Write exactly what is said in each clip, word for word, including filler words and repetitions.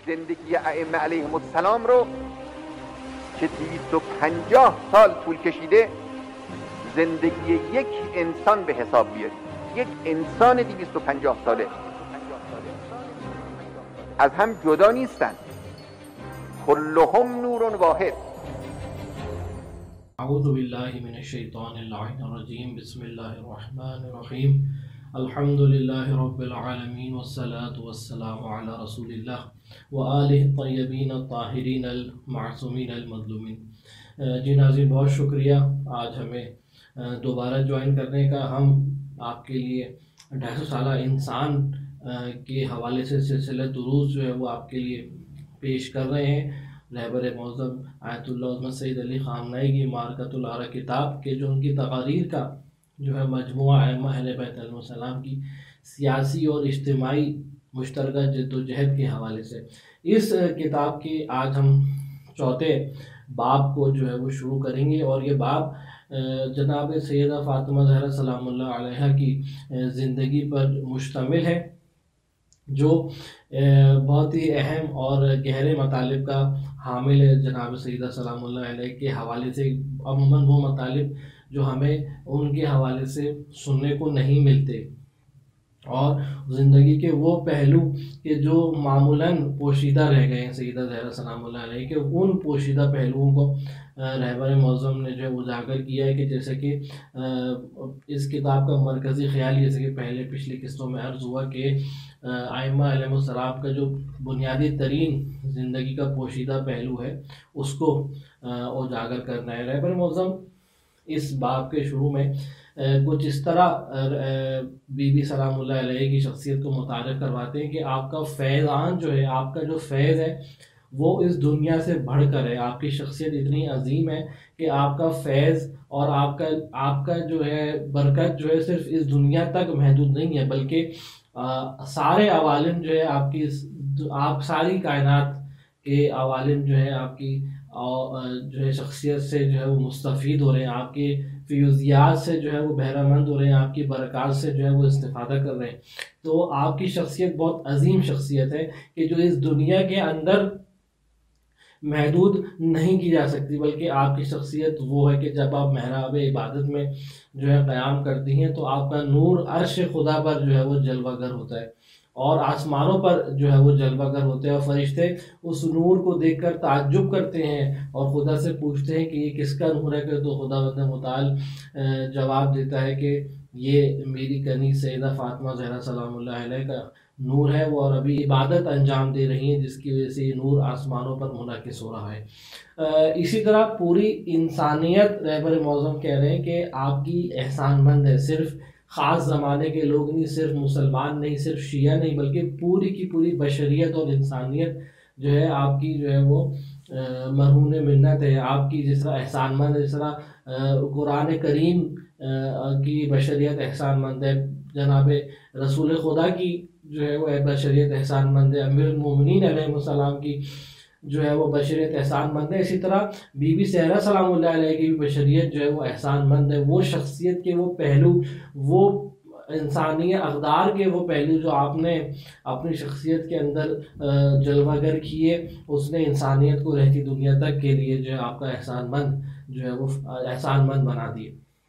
زندگی ائمه علیهم السلام رو که دویست و پنجاه سال طول کشیده زندگی یک انسان به حساب بیارید. یک انسان دویست و پنجاه ساله از هم جدا نیستن، کلهم نور واحد. اعوذ باللہ من الشیطان اللعین الرجیم. بسم اللہ الرحمن الرحیم. الحمد للہ رب العالمین والصلاة والسلام علی رسول اللہ وآلہ الطیبین الطاہرین المعصومین المظلومین. جی ناظرین، بہت شکریہ آج ہمیں دوبارہ جوائن کرنے کا. ہم آپ کے لیے ڈھائی سو سالہ انسان کے حوالے سے سلسلہ دروس جو ہے وہ آپ کے لیے پیش کر رہے ہیں. رہبر معظم آیت اللہ عظمت سید علی خامنہئی کی معرکۃ العرا کتاب کے جو ان کی تقاریر کا جو ہے مجموعہ ائمہ اہل بیت علیہ السلام کی سیاسی اور اجتماعی مشترکہ جد و جہد کے حوالے سے، اس کتاب کے آج ہم چوتھے باب کو جو ہے وہ شروع کریں گے. اور یہ باب جناب سیدہ فاطمہ زہرا سلام اللہ علیہا کی زندگی پر مشتمل ہے، جو بہت ہی اہم اور گہرے مطالب کا حامل ہے. جناب سیدہ سلام اللہ علیہ کے حوالے سے عموماً وہ مطالب جو ہمیں ان کے حوالے سے سننے کو نہیں ملتے، اور زندگی کے وہ پہلو کہ جو معمولاً پوشیدہ رہ گئے ہیں سیدہ زہرا سلام اللہ علیہ کے، ان پوشیدہ پہلوؤں کو رہبر معظم نے جو ہے اجاگر کیا ہے. کہ جیسے کہ اس کتاب کا مرکزی خیال، جیسے کہ پہلے پچھلی قسطوں میں عرض ہوا کہ ائمہ علیہ السلام کا جو بنیادی ترین زندگی کا پوشیدہ پہلو ہے اس کو اجاگر کرنا ہے. رہبر معظم اس باب کے شروع میں کچھ اس طرح بی بی سلام اللہ علیہ کی شخصیت کو متعارف کرواتے ہیں کہ آپ کا فیضان جو ہے، آپ کا جو فیض ہے وہ اس دنیا سے بڑھ کر ہے. آپ کی شخصیت اتنی عظیم ہے کہ آپ کا فیض اور آپ کا آپ کا جو ہے برکت جو ہے صرف اس دنیا تک محدود نہیں ہے، بلکہ سارے عوالم جو ہے آپ کی آپ ساری کائنات کے عوالم جو ہے آپ کی جو ہے شخصیت سے جو ہے وہ مستفید ہو رہے ہیں، آپ کے فیوزیات سے جو ہے وہ بہرہ مند ہو رہے ہیں، آپ کی برکات سے جو ہے وہ استفادہ کر رہے ہیں. تو آپ کی شخصیت بہت عظیم شخصیت ہے کہ جو اس دنیا کے اندر محدود نہیں کی جا سکتی، بلکہ آپ کی شخصیت وہ ہے کہ جب آپ محراب عبادت میں جو ہے قیام کرتی ہیں تو آپ کا نور عرش خدا پر جو ہے وہ جلوہ گر ہوتا ہے، اور آسمانوں پر جو ہے وہ جلوہ گر ہوتے ہیں، اور فرشتے اس نور کو دیکھ کر تعجب کرتے ہیں اور خدا سے پوچھتے ہیں کہ یہ کس کا نور ہے. کہ تو خدا بند متعال جواب دیتا ہے کہ یہ میری کنی سیدہ فاطمہ زہرا سلام اللہ علیہ کا نور ہے، وہ اور ابھی عبادت انجام دے رہی ہیں جس کی وجہ سے یہ نور آسمانوں پر منعکس ہو رہا ہے. اسی طرح پوری انسانیت رہبر معظم کہہ رہے ہیں کہ آپ کی احسان مند ہے. صرف خاص زمانے کے لوگ نہیں، صرف مسلمان نہیں، صرف شیعہ نہیں، بلکہ پوری کی پوری بشریت اور انسانیت جو ہے آپ کی جو ہے وہ مرہون منت ہے. آپ کی جس طرح احسان مند ہے، جس طرح قرآن کریم کی بشریت احسان مند ہے، جناب رسول خدا کی جو ہے وہ بشریت احسان مند ہے، امیر المومنین علیہ السلام کی جو ہے وہ بشریت احسان مند ہے. اسی طرح بی بی سہرا سلام اللہ علیہ کی بھی بشریت جو ہے وہ احسان مند ہے. وہ شخصیت کے وہ پہلو، وہ انسانی اقدار کے وہ پہلو جو آپ نے اپنی شخصیت کے اندر جلوہ گر کیے، اس نے انسانیت کو رہتی دنیا تک کے لیے جو ہے آپ کا احسان مند جو ہے وہ احسان مند بنا دیے.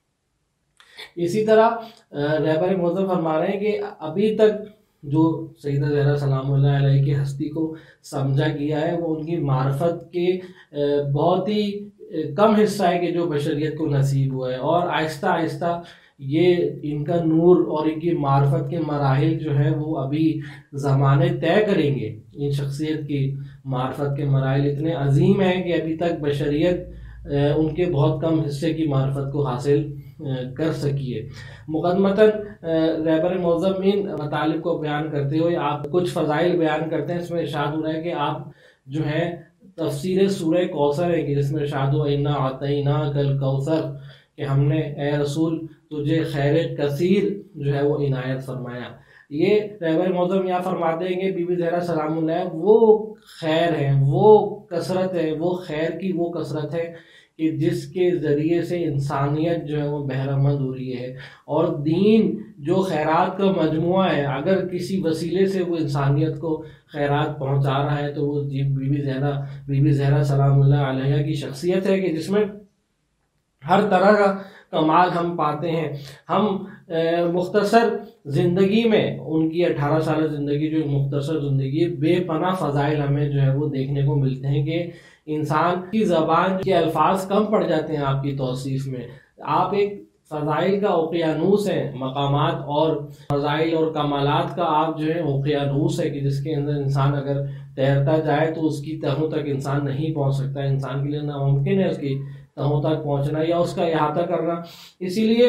اسی طرح رہبر معظم فرما رہے ہیں کہ ابھی تک جو سیدہ زہرا سلام اللہ علیہ کی ہستی کو سمجھا گیا ہے وہ ان کی معرفت کے بہت ہی کم حصہ ہے کہ جو بشریت کو نصیب ہوا ہے، اور آہستہ آہستہ یہ ان کا نور اور ان کی معرفت کے مراحل جو ہے وہ ابھی زمانے طے کریں گے. ان شخصیت کی معرفت کے مراحل اتنے عظیم ہیں کہ ابھی تک بشریت ان کے بہت کم حصے کی معرفت کو حاصل کر سکی ہے. مقدمتاً رہبر معظم ان مطالب کو بیان کرتے ہوئے آپ کچھ فضائل بیان کرتے ہیں. اس میں ارشاد ہو رہا ہے کہ آپ جو ہے تفسیر سورہ کوثر ہے کہ جس میں ارشاد ہوا انا اعطیناک الکوثر، کہ ہم نے اے رسول تجھے خیر کثیر جو ہے وہ عنایت فرمایا. یہ رہبر معظم یہاں فرماتے ہیں کہ بی بی زہرا سلام اللہ وہ خیر ہے، وہ کثرت ہے، وہ خیر کی وہ کثرت ہے کہ جس کے ذریعے سے انسانیت جو ہے وہ بہرمند ہو رہی ہے، اور دین جو خیرات کا مجموعہ ہے، اگر کسی وسیلے سے وہ انسانیت کو خیرات پہنچا رہا ہے تو وہ بی بی زہرا بی بی زہرا سلام اللہ علیہ کی شخصیت ہے، کہ جس میں ہر طرح کا کمال ہم پاتے ہیں۔ ہم مختصر زندگی میں ان کی اٹھارہ سالہ زندگی جو مختصر زندگی، بے پناہ فضائل ہمیں جو ہے وہ دیکھنے کو ملتے ہیں کہ انسان کی زبان کے الفاظ کم پڑ جاتے ہیں آپ کی توصیف میں۔ آپ ایک فضائل کا اوقیانوس ہے، مقامات اور فضائل اور کمالات کا آپ جو ہے اوقیانوس ہے، کہ جس کے اندر انسان اگر تیرتا جائے تو اس کی تہوں تک انسان نہیں پہنچ سکتا، انسان کے لیے ناممکن ہے اس کی تہوں تک پہنچنا یا اس کا احاطہ کرنا۔ اسی لیے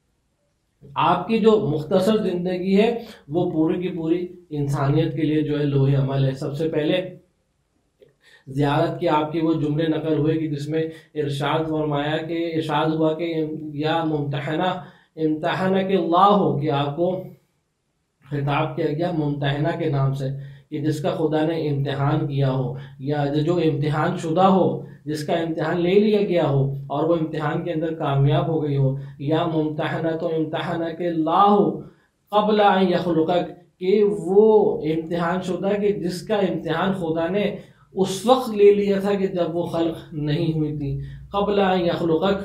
آپ کی جو مختصر زندگی ہے وہ پوری کی پوری انسانیت کے لیے جو ہے لوح عمل ہے۔ سب سے پہلے زیارت کے آپ کے وہ جملے نقل ہوئے کہ جس میں ارشاد فرمایا کہ ارشاد ہوا کہ یا ممتحنہ امتحانہ کے اللہ ہو، کہ آپ کو خطاب کیا گیا ممتحنہ کے نام سے، کہ جس کا خدا نے امتحان کیا ہو، یا جو امتحان شدہ ہو، جس کا امتحان لے لیا گیا ہو اور وہ امتحان کے اندر کامیاب ہو گئی ہو۔ یا ممتحنہ تو امتحانہ کے اللہ قبل ان یخلقک، کہ وہ امتحان شدہ کہ جس کا امتحان خدا نے اس وقت لے لیا تھا کہ جب وہ خلق نہیں ہوئی تھی، قبل ان یخلقک،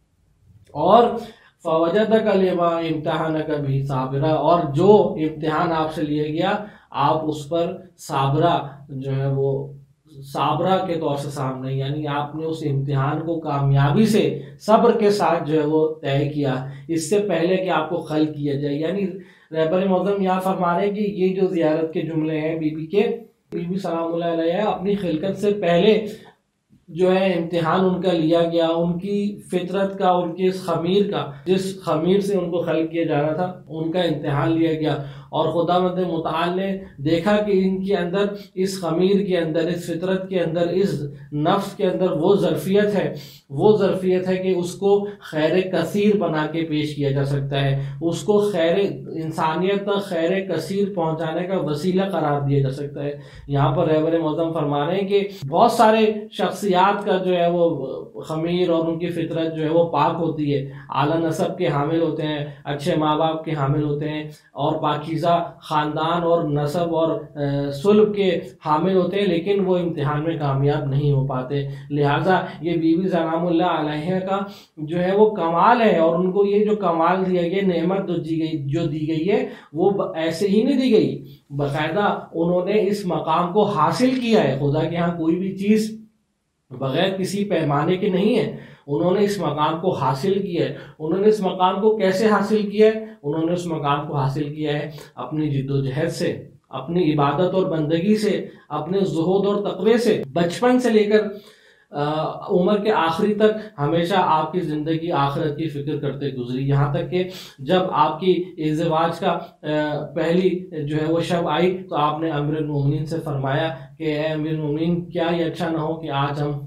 اور فوجدک لما امتحانک بھی صابرا، اور جو امتحان آپ سے لیا گیا آپ اس پر صابرہ جو ہے وہ صابرہ کے طور سے سامنے، یعنی آپ نے اس امتحان کو کامیابی سے صبر کے ساتھ جو ہے وہ طے کیا اس سے پہلے کہ آپ کو خلق کیا جائے۔ یعنی رہبر معظم یہاں فرما رہے ہیں کہ یہ جو زیارت کے جملے ہیں بی بی کے، بی بی سلام اللہ علیہ اپنی خلقت سے پہلے جو ہے امتحان ان کا لیا گیا، ان کی فطرت کا، ان کے اس خمیر کا، جس خمیر سے ان کو خلق کیا جا رہا تھا ان کا امتحان لیا گیا، اور خداوند متعال نے دیکھا کہ ان کے اندر، اس خمیر کے اندر، اس فطرت کے اندر، اس نفس کے اندر وہ ظرفیت ہے وہ ظرفیت ہے کہ اس کو خیر کثیر بنا کے پیش کیا جا سکتا ہے، اس کو خیر انسانیت تک خیر کثیر پہنچانے کا وسیلہ قرار دیا جا سکتا ہے۔ یہاں پر رہبر معظم فرما رہے ہیں کہ بہت سارے شخصیات کا جو ہے وہ خمیر اور ان کی فطرت جو ہے وہ پاک ہوتی ہے، اعلیٰ نسب کے حامل ہوتے ہیں، اچھے ماں باپ کے حامل ہوتے ہیں، اور پاکیزہ خاندان اور نسب اور صلب کے حامل ہوتے ہیں، لیکن وہ امتحان میں کامیاب نہیں ہو پاتے۔ لہٰذا یہ بی بی سلام اللہ علیہ کا جو ہے وہ کمال ہے، اور ان کو یہ جو کمال دیا گیا، نعمت جو دی گئی جو دی گئی ہے وہ ایسے ہی نہیں دی گئی، باقاعدہ انہوں نے اس مقام کو حاصل کیا ہے۔ خدا کے ہاں کوئی بھی چیز بغیر کسی پیمانے کے نہیں ہے، انہوں نے اس مقام کو حاصل کیا ہے۔ انہوں نے اس مقام کو کیسے حاصل کیا ہے؟ انہوں نے اس مقام کو حاصل کیا ہے اپنی جد و جہد سے، اپنی عبادت اور بندگی سے، اپنے زہد اور تقوی سے۔ بچپن سے لے کر عمر کے آخری تک ہمیشہ آپ کی زندگی آخرت کی فکر کرتے گزری، یہاں تک کہ جب آپ کی ازدواج کا پہلی جو ہے وہ شب آئی تو آپ نے امیر المومنین سے فرمایا کہ اے امیر المومنین، کیا یہ اچھا نہ ہو کہ آج ہم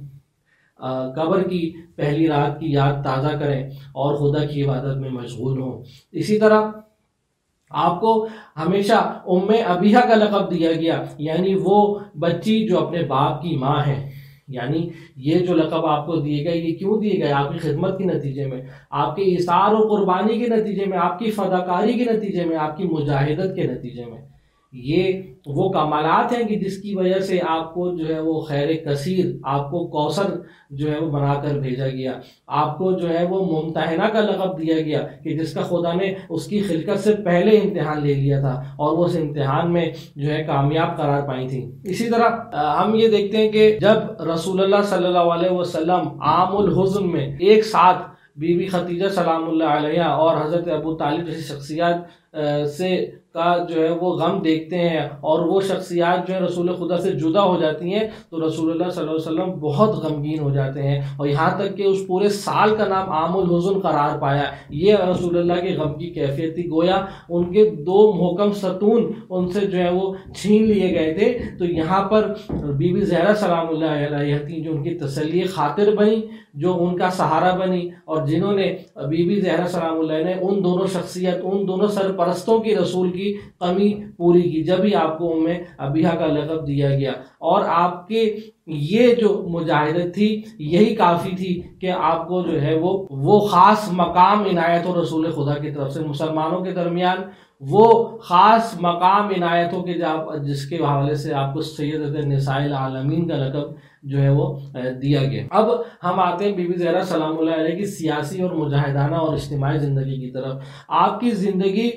قبر کی پہلی رات کی یاد تازہ کریں اور خدا کی عبادت میں مشغول ہوں۔ اسی طرح آپ کو ہمیشہ ام ابیہا کا لقب دیا گیا، یعنی وہ بچی جو اپنے باپ کی ماں ہے۔ یعنی یہ جو لقب آپ کو دیے گئے، یہ کیوں دیے گئے؟ آپ کی خدمت کے نتیجے میں، آپ کے ایثار و قربانی کے نتیجے میں، آپ کی فداکاری کے نتیجے میں، آپ کی مجاہدت کے نتیجے میں۔ یہ وہ کمالات ہیں کہ جس کی وجہ سے آپ کو جو ہے وہ خیر کثیر، آپ کو کوثر جو ہے وہ بنا کر بھیجا گیا، آپ کو جو ہے وہ ممتحنہ کا لقب دیا گیا کہ جس کا خدا نے اس کی خلقت سے پہلے امتحان لے لیا تھا اور وہ اس امتحان میں جو ہے کامیاب قرار پائی تھی۔ اسی طرح ہم یہ دیکھتے ہیں کہ جب رسول اللہ صلی اللہ علیہ وسلم عام الحزن میں ایک ساتھ بی بی خدیجہ سلام اللہ علیہ اور حضرت ابو طالب جیسی شخصیات سے کا جو ہے وہ غم دیکھتے ہیں اور وہ شخصیات جو ہے رسول خدا سے جدا ہو جاتی ہیں تو رسول اللہ صلی اللہ علیہ وسلم بہت غمگین ہو جاتے ہیں، اور یہاں تک کہ اس پورے سال کا نام عام الحزن قرار پایا۔ یہ رسول اللہ کے غم کی کیفیت تھی، گویا ان کے دو محکم ستون ان سے جو ہے وہ چھین لیے گئے تھے۔ تو یہاں پر بی بی زہرا سلام اللہ علیہ تھیں جو ان کی تسلی خاطر بنی، جو ان کا سہارا بنی، اور جنہوں نے بی بی زہرا سلام اللہ نے ان دونوں شخصیت، ان دونوں سرپرستوں کی رسول کی کی کمی پوری کی، جب ہی آپ کو ام ابیہ کا لقب دیا گیا. اور آپ کے یہ جو مجاہدت تھی یہی کافی تھی کہ آپ کو جو ہے وہ وہ خاص مقام عنایت ہو رسول خدا کی طرف سے، مسلمانوں کے درمیان وہ خاص مقام عنایت ہو کہ جس کے حوالے سے آپ کو سیدۃ النساء العالمین کا لقب جو ہے وہ دیا گیا. اب ہم آتے ہیں بی بی زہرا سلام اللہ علیہ کی سیاسی اور مجاہدانہ اور اجتماعی زندگی کی طرف. آپ کی زندگی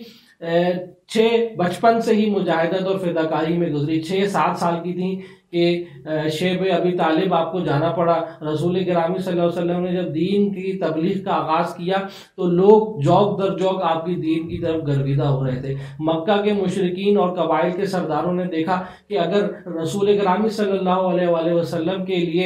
چھ بچپن سے ہی مجاہدت اور فداکاری میں گزری. چھ سات سال کی تھیں کہ شیب ابی طالب آپ کو جانا پڑا. رسول گرامی صلی اللہ علیہ وسلم نے جب دین کی تبلیغ کا آغاز کیا تو لوگ جوق در جوق آپ کی دین کی طرف گرویدہ ہو رہے تھے. مکہ کے مشرکین اور قبائل کے سرداروں نے دیکھا کہ اگر رسول گرامی صلی اللہ علیہ وآلہ وسلم کے لیے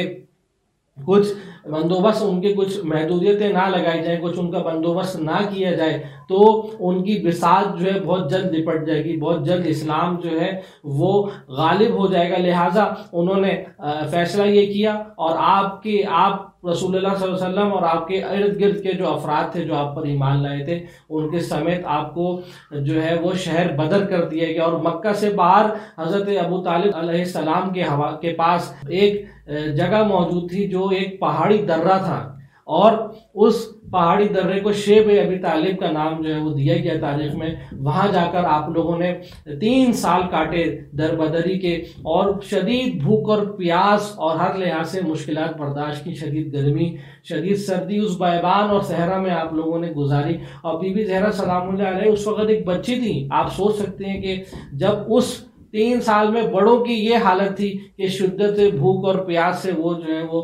کچھ بندوبست، ان کے کچھ محدودیتیں نہ لگائی جائیں، کچھ ان کا بندوبست نہ کیا جائے تو ان کی بساط جو ہے بہت جلد نپٹ جائے گی، بہت جلد اسلام جو ہے وہ غالب ہو جائے گا. لہٰذا انہوں نے فیصلہ یہ کیا اور آپ کے آپ رسول اللہ صلی اللہ علیہ وسلم اور آپ کے ارد گرد کے جو افراد تھے جو آپ پر ایمان لائے تھے ان کے سمیت آپ کو جو ہے وہ شہر بدر کر دیا گیا. اور مکہ سے باہر حضرت ابو طالب علیہ السلام کے ہوا کے پاس ایک جگہ موجود تھی جو ایک پہاڑی درہ تھا، اور اس پہاڑی درے کو شیب ابی طالب کا نام جو ہے وہ دیا گیا تاریخ میں. وہاں جا کر آپ لوگوں نے تین سال کاٹے در بدری کے، اور شدید بھوک اور پیاس اور ہر لحاظ سے مشکلات برداشت کی، شدید گرمی، شدید سردی اس بیابان اور صحرا میں آپ لوگوں نے گزاری. اور بی بی زہرا سلام اللہ علیہ اس وقت ایک بچی تھی. آپ سوچ سکتے ہیں کہ جب اس تین سال میں بڑوں کی یہ حالت تھی کہ شدت بھوک اور پیاس سے وہ جو ہے وہ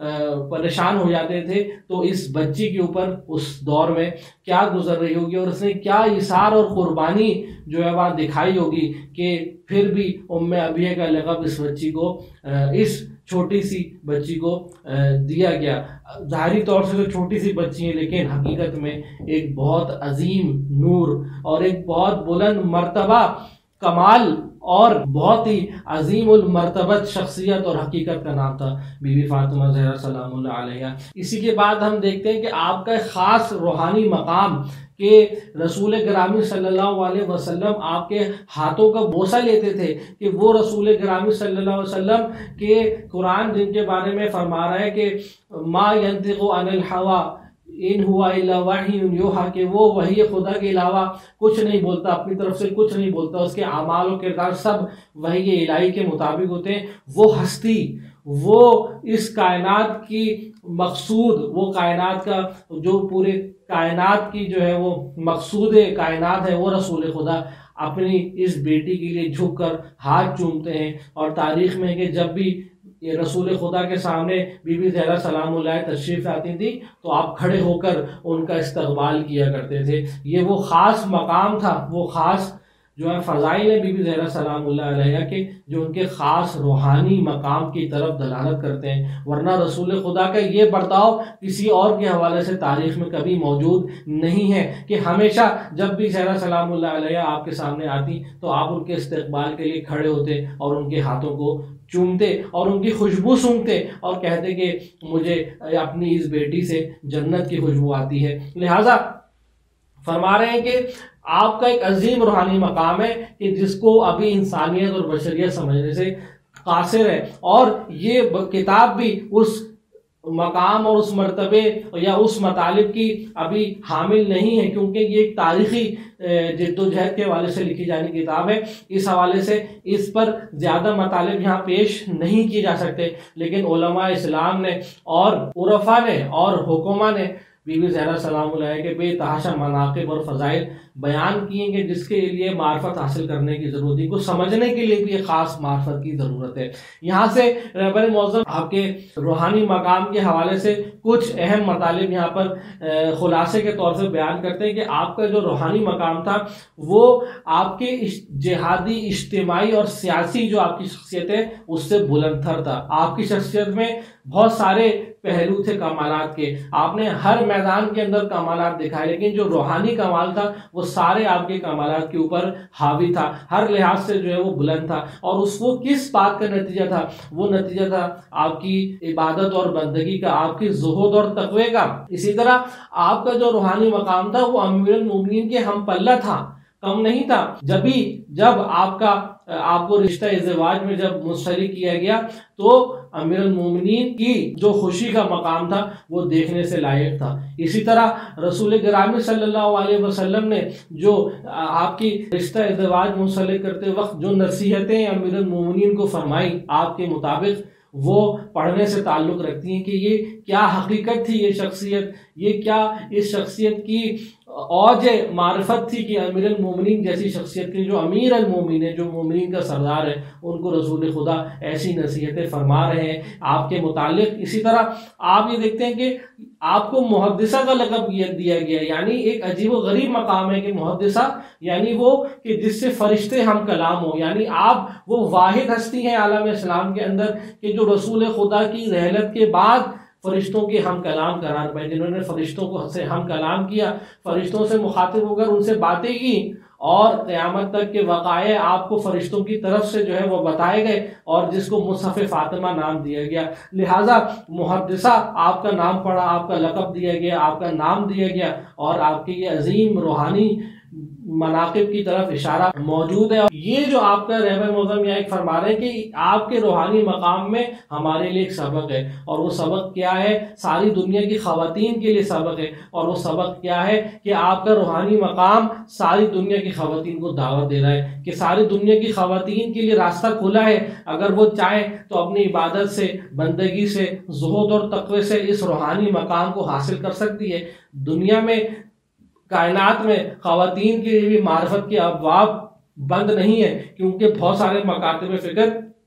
پریشان ہو جاتے تھے، تو اس بچی کے اوپر اس دور میں کیا گزر رہی ہوگی اور اس نے کیا ایثار اور قربانی جو ہے وہاں دکھائی ہوگی کہ پھر بھی ام ابیہ کا لقب اس بچی کو اس چھوٹی سی بچی کو دیا گیا. ظاہری طور سے تو چھوٹی سی بچی ہے لیکن حقیقت میں ایک بہت عظیم نور اور ایک بہت بلند مرتبہ کمال اور بہت ہی عظیم المرتبت شخصیت اور حقیقت کا نام تھا بی بی فاطمہ زہرا سلام اللہ علیہ. اسی کے بعد ہم دیکھتے ہیں کہ آپ کا ایک خاص روحانی مقام کہ رسول گرامی صلی اللہ علیہ وسلم آپ کے ہاتھوں کا بوسہ لیتے تھے، کہ وہ رسول گرامی صلی اللہ علیہ وسلم کے قرآن جن کے بارے میں فرما رہا ہے کہ ما ینطق عن الہوی ان ہوا الا وحی یوحی، کہ وہ وحی خدا کے علاوہ کچھ نہیں بولتا، اپنی طرف سے کچھ نہیں بولتا، اس کے اعمال و کردار سب وحی الہی کے مطابق ہوتے ہیں. وہ ہستی، وہ اس کائنات کی مقصود، وہ کائنات کا جو پورے کائنات کی جو ہے وہ مقصود کائنات ہے، وہ رسول خدا اپنی اس بیٹی کے لیے جھک کر ہاتھ چومتے ہیں. اور تاریخ میں کہ جب بھی یہ رسول خدا کے سامنے بی بی زہرا سلام اللہ تشریف آتی تھی تو آپ کھڑے ہو کر ان کا استقبال کیا کرتے تھے. یہ وہ خاص مقام تھا، وہ خاص جو ہے فضائل ہے بی بی زہرا سلام اللہ علیہ کے، جو ان کے خاص روحانی مقام کی طرف دلالت کرتے ہیں. ورنہ رسول خدا کا یہ برتاؤ کسی اور کے حوالے سے تاریخ میں کبھی موجود نہیں ہے کہ ہمیشہ جب بھی زہرا سلام اللہ علیہ آپ کے سامنے آتی تو آپ ان کے استقبال کے لیے کھڑے ہوتے اور ان کے ہاتھوں کو چومتے اور ان کی خوشبو سونگھتے اور کہتے کہ مجھے اپنی اس بیٹی سے جنت کی خوشبو آتی ہے. لہٰذا فرما رہے ہیں کہ آپ کا ایک عظیم روحانی مقام ہے کہ جس کو ابھی انسانیت اور بشریت سمجھنے سے قاصر ہے. اور یہ کتاب بھی اس مقام اور اس مرتبے یا اس مطالب کی ابھی حامل نہیں ہے، کیونکہ یہ ایک تاریخی جد و جہد کے حوالے سے لکھی جانی کتاب ہے. اس حوالے سے اس پر زیادہ مطالب یہاں پیش نہیں کیے جا سکتے، لیکن علماء اسلام نے اور عرفا نے اور حکماء نے بی بی زہرا سلام اللہ کے بے تحاشا مناقب اور فضائل بیان کیے کہ جس کے لیے معرفت حاصل کرنے کی ضرورت ہے، کو سمجھنے کے لیے بھی ایک خاص معرفت کی ضرورت ہے. یہاں سے رہبر معظم آپ کے روحانی مقام کے حوالے سے کچھ اہم مطالب یہاں پر خلاصے کے طور سے بیان کرتے ہیں کہ آپ کا جو روحانی مقام تھا وہ آپ کے جہادی، اجتماعی اور سیاسی جو آپ کی شخصیت ہے اس سے بلند تر تھا. آپ کی شخصیت میں بہت سارے پہلو تھے کمالات کے، آپ نے ہر میدان کے اندر کمالات دکھائے، لیکن جو روحانی کمال تھا وہ سارے آپ کے کمالات کے اوپر حاوی تھا، ہر لحاظ سے جو ہے وہ بلند تھا. اور اس وہ کس بات کا نتیجہ تھا؟ وہ نتیجہ تھا آپ کی عبادت اور بندگی کا، آپ کی زہد اور تقوی کا. اسی طرح آپ کا جو روحانی مقام تھا وہ امیر المومنین کے ہم پلہ تھا. کم نہیں تھا، جبھی جب آپ کا آپ کو رشتہ ازدواج میں جب منسلک کیا گیا تو امیر المومنین کی جو خوشی کا مقام تھا وہ دیکھنے سے لائق تھا۔ اسی طرح رسول گرامی صلی اللہ علیہ وسلم نے جو آپ کی رشتہ ازدواج منسلک کرتے وقت جو نصیحتیں امیر المومنین کو فرمائی آپ کے مطابق، وہ پڑھنے سے تعلق رکھتی ہیں کہ یہ کیا حقیقت تھی، یہ شخصیت، یہ کیا اس شخصیت کی اوج معرفت تھی کہ امیر المومنین جیسی شخصیت کی جو امیر المومنین ہے، جو مومنین کا سردار ہے، ان کو رسول خدا ایسی نصیحتیں فرما رہے ہیں آپ کے متعلق۔ اسی طرح آپ یہ دیکھتے ہیں کہ آپ کو محدثہ کا لقب دیا گیا، یعنی ایک عجیب و غریب مقام ہے کہ محدثہ یعنی وہ کہ جس سے فرشتے ہم کلام ہو، یعنی آپ وہ واحد ہستی ہیں عالم اسلام کے اندر کہ جو رسول خدا کی رحلت کے بعد فرشتوں کے ہم کلام قرار پائے، جنہوں نے فرشتوں کو سے ہم کلام کیا، فرشتوں سے مخاطب ہو کر ان سے باتیں کی، اور قیامت تک کے وقائع آپ کو فرشتوں کی طرف سے جو ہے وہ بتائے گئے، اور جس کو مصحف فاطمہ نام دیا گیا۔ لہٰذا محدثہ آپ کا نام پڑا، آپ کا لقب دیا گیا، آپ کا نام دیا گیا، اور آپ کے یہ عظیم روحانی مناقب کی طرف اشارہ موجود ہے۔ یہ جو آپ کا رہبر معظم یہاں ایک فرما رہے ہیں کہ آپ کے روحانی مقام میں ہمارے لیے ایک سبق ہے، اور وہ سبق کیا ہے؟ ساری دنیا کی خواتین کے لیے سبق ہے، اور وہ سبق کیا ہے کہ آپ کا روحانی مقام ساری دنیا کی خواتین کو دعوت دے رہا ہے کہ ساری دنیا کی خواتین کے لیے راستہ کھلا ہے، اگر وہ چاہیں تو اپنی عبادت سے، بندگی سے، زہد اور تقوی سے اس روحانی مقام کو حاصل کر سکتی ہے۔ دنیا میں، کائنات میں خواتین کے لیے بھی معرفت کے ابواب بند نہیں ہے، کیونکہ بہت سارے مکاتب فکر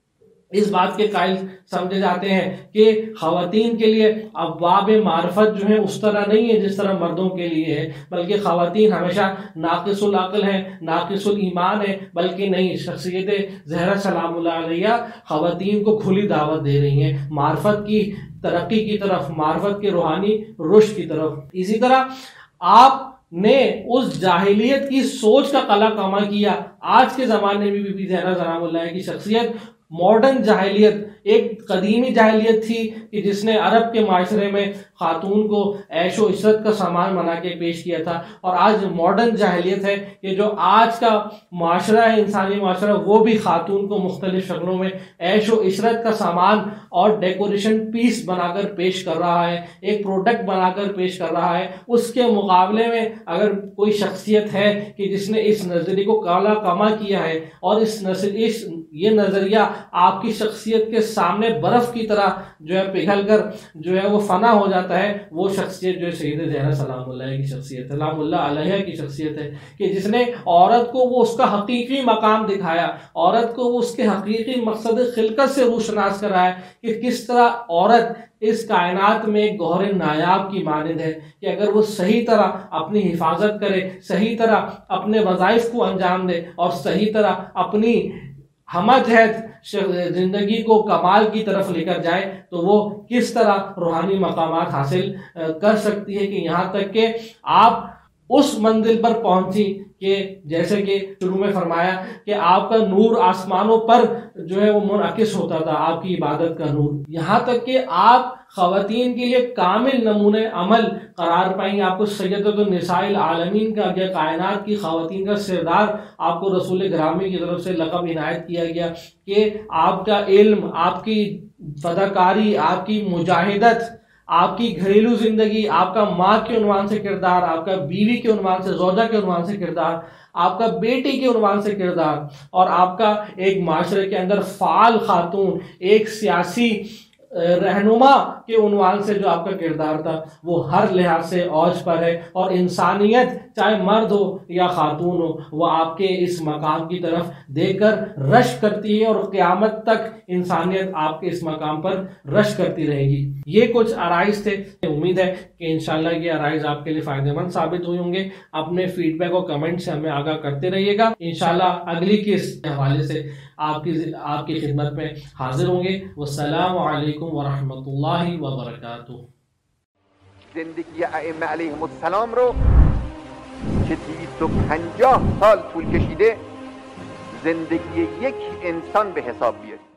اس بات کے قائل سمجھے جاتے ہیں کہ خواتین کے لیے ابواب معرفت جو ہے اس طرح نہیں ہے جس طرح مردوں کے لیے ہے، بلکہ خواتین ہمیشہ ناقص العقل ہیں، ناقص الایمان ہیں، بلکہ نہیں، شخصیت زہرا سلام اللہ علیہ خواتین کو کھلی دعوت دے رہی ہیں معرفت کی ترقی کی طرف، معرفت کے روحانی رشد کی طرف۔ اسی طرح آپ نے اس جاہلیت کی سوچ کا قلع کما کیا۔ آج کے زمانے میں بی بی زہرا سلام اللہ کی شخصیت ماڈرن جاہلیت، ایک قدیمی جاہلیت تھی کہ جس نے عرب کے معاشرے میں خاتون کو عیش و عشرت کا سامان بنا کے پیش کیا تھا، اور آج ماڈرن جاہلیت ہے کہ جو آج کا معاشرہ ہے، انسانی معاشرہ، وہ بھی خاتون کو مختلف شکلوں میں عیش و عشرت کا سامان اور ڈیکوریشن پیس بنا کر پیش کر رہا ہے، ایک پروڈکٹ بنا کر پیش کر رہا ہے۔ اس کے مقابلے میں اگر کوئی شخصیت ہے کہ جس نے اس نظریے کو کالا کما کیا ہے، اور اس نظریے یہ نظریہ آپ کی شخصیت کے سامنے برف کی طرح جو ہے پگھل کر جو ہے وہ فنا ہو جاتا ہے، وہ شخصیت جو ہے سید زہرا سلام اللہ کی شخصیت ہے، سلام اللہ علیہ کی شخصیت ہے کہ جس نے عورت کو وہ اس کا حقیقی مقام دکھایا، عورت کو وہ اس کے حقیقی مقصد خلقت سے روشناس کرایا کہ کس طرح عورت اس کائنات میں ایک گوہر نایاب کی مانند ہے کہ اگر وہ صحیح طرح اپنی حفاظت کرے، صحیح طرح اپنے وظائف کو انجام دے، اور صحیح طرح اپنی ہمہ جہد زندگی کو کمال کی طرف لے کر جائے، تو وہ کس طرح روحانی مقامات حاصل کر سکتی ہے کہ یہاں تک کہ آپ اس منزل پر پہنچی کہ جیسے کہ شروع میں فرمایا کہ آپ کا نور آسمانوں پر جو ہے وہ منعکس ہوتا تھا، آپ کی عبادت کا نور، یہاں تک کہ آپ خواتین کے لیے کامل نمونہ عمل قرار پائیں۔ آپ کو سیدۃ النساء العالمین کا، یا کائنات کی خواتین کا سردار، آپ کو رسول گرامی کی طرف سے لقب عنایت کیا گیا کہ آپ کا علم، آپ کی فداکاری، آپ کی مجاہدت، آپ کی گھریلو زندگی، آپ کا ماں کے عنوان سے کردار، آپ کا بیوی کے عنوان سے، زوجہ کے عنوان سے کردار، آپ کا بیٹی کے عنوان سے کردار، اور آپ کا ایک معاشرے کے اندر فعال خاتون، ایک سیاسی رہنما کے عنوان سے جو آپ کا کردار تھا، وہ ہر لحاظ سے اوج پر ہے، اور انسانیت چاہے مرد ہو یا خاتون ہو، وہ آپ کے اس مقام کی طرف دیکھ کر رشک کرتی ہے، اور قیامت تک انسانیت آپ کے اس مقام پر رشک کرتی رہے گی۔ یہ کچھ عرائض تھے، امید ہے کہ انشاءاللہ یہ عرائض آپ کے لیے فائدہ مند ثابت ہوئے ہوں گے۔ اپنے فیڈ بیک اور کمنٹ سے ہمیں آگاہ کرتے رہیے گا، انشاءاللہ اگلی کس حوالے سے آپ کی آپ کی خدمت میں حاضر ہوں گے۔ والسلام علیکم ورحمۃ اللہ وبرکاتہ۔ زندگی ائمه علیهم السلام رو که دویست و پنجاه سال طول کشیده زندگی یک انسان به حساب بیارید.